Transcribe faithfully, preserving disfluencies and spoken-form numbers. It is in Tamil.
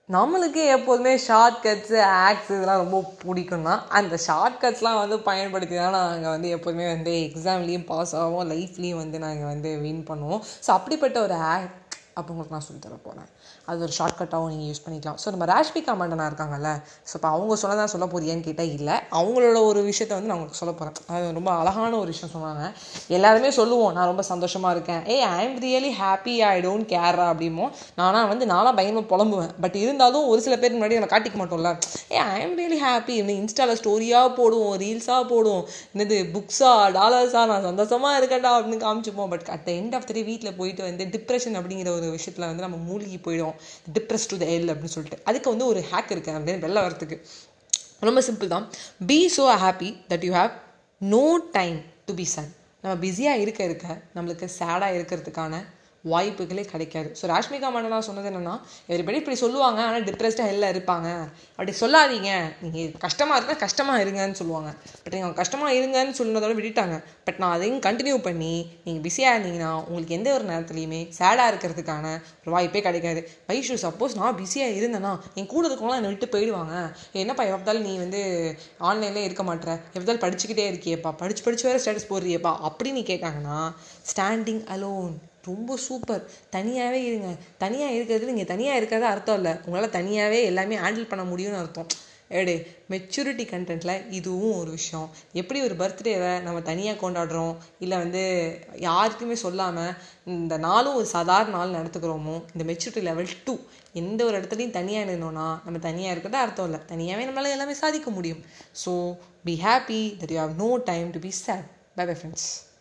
நம்மளுக்கு எப்போதுமே ஷார்ட் கட்ஸு ஆக்ஸ் இதெல்லாம் ரொம்ப பிடிக்கும் தான். அந்த ஷார்ட் கட்ஸ்லாம் வந்து பயன்படுத்தி தான் நாங்கள் வந்து எப்போதுமே வந்து எக்ஸாம்லேயும் பாஸ் ஆகும், லைஃப்லேயும் வந்து நாங்கள் வந்து வின் பண்ணுவோம். ஸோ அப்படிப்பட்ட ஒரு ஆக் அப்போ உங்களுக்கு நான் சொல்லி தர போகிறேன். அது ஒரு ஷார்ட்கட்டாகவும் நீங்கள் யூஸ் பண்ணிக்கலாம். ஸோ நம்ம ராஷ்மிகா மண்டனா இருக்காங்கல்ல, ஸோ இப்போ அவங்க சொன்னதான் சொல்ல போறியான்னு கேட்டால் இல்லை, அவங்களோட ஒரு விஷயத்த வந்து நான் உங்களுக்கு சொல்ல போகிறேன். அது ரொம்ப அழகான ஒரு விஷயம் சொன்னாங்க. எல்லாருமே சொல்லுவோம் நான் ரொம்ப சந்தோஷமாக இருக்கேன், ஏ I am really happy, I don't care அப்படிமோ. நானாக வந்து நானாக பயங்கரமாக புலம்புவேன். பட் இருந்தாலும் ஒரு சில பேர் முன்னாடி நம்ம காட்டிக்க மாட்டோம்ல, ஏ ஐ எம் ரியலி ஹாப்பி அப்படின்னு இன்ஸ்டாவில் ஸ்டோரியாக போடுவோம், ரீல்ஸாக போடுவோம், என்னது புக்ஸா டாலர்ஸா நான் சந்தோஷமாக இருக்கேன்டா அப்படின்னு காமிச்சுப்போம். But at the end of the day வீட்டில் போயிட்டு வந்து டிப்ரெஷன் அப்படிங்கிற ஒரு விஷயத்தில் வந்து நம்ம மூழ்கி போயிடும். டிப்ரெஸ் டு த எல் அப்படின்னு சொல்லிட்டு அதுக்கு வந்து ஒரு ஹேக் இருக்குது அப்படின்னு வெளில வரத்துக்கு. ரொம்ப சிம்பிள் தான். Be so happy that you have no time to be sad. நம்ம பிஸியாக இருக்க இருக்க நம்மளுக்கு சேடாக இருக்கிறதுக்கான வாய்ப்புகளே கிடைக்காது. ஸோ ராஷ்மிகா மண்டனா சொன்னது என்னென்னா, எவ்ரிபடி இப்படி சொல்லுவாங்க ஆனால் டிப்ரெஸ்டாக எல்லாம் இருப்பாங்க, அப்படி சொல்லாதீங்க, நீங்கள் கஷ்டமாக இருந்தால் கஷ்டமாக இருங்கன்னு சொல்லுவாங்க. பட் நீங்கள் கஷ்டமாக இருங்கன்னு சொன்னதோட விட்டுட்டாங்க. பட் நான் அதையும் கண்டினியூ பண்ணி நீங்கள் பிஸியாக இருந்தீங்கன்னா உங்களுக்கு எந்த ஒரு நேரத்துலையுமே சேடாக இருக்கிறதுக்கான ஒரு வாய்ப்பே கிடைக்காது. வைஷு சப்போஸ் நான் பிஸியாக இருந்தேன்னா என் கூட இருக்கவங்களாம் என்னை விட்டு போயிடுவாங்க, என்னப்பா எப்போதாலும் நீ வந்து ஆன்லைன்லேயே இருக்க மாட்டேற, எப்போதாலும் படிச்சுக்கிட்டே இருக்கியப்பா, படிச்சு படிச்சு வேறு ஸ்டேட்டஸ் போடுறியப்பா அப்படின்னு கேட்டாங்கன்னா, ஸ்டாண்டிங் அலோன் ரொம்ப சூப்பர். தனியாகவே இருங்க. தனியாக இருக்கிறது நீங்கள் தனியாக இருக்கிறது அர்த்தம் இல்லை, உங்களால் தனியாகவே எல்லாமே ஹேண்டில் பண்ண முடியும்னு அர்த்தம். ஏடே மெச்சூரிட்டி கண்டென்ட்டில் இதுவும் ஒரு விஷயம். எப்படி ஒரு பர்த்டேவை நம்ம தனியாக கொண்டாடுறோம், இல்லை வந்து யாருக்குமே சொல்லாமல் இந்த நாளும் ஒரு சாதாரண நாள் நடத்துக்கிறோமோ, இந்த மெச்சூரிட்டி லெவல் டூ எந்த ஒரு இடத்துலையும் தனியாக இருந்தோன்னா நம்ம தனியாக இருக்கிறது அர்த்தம் இல்லை, தனியாகவே நம்மளால் எல்லாமே சாதிக்க முடியும். So be happy that you have no time to be sad. Bye bye friends.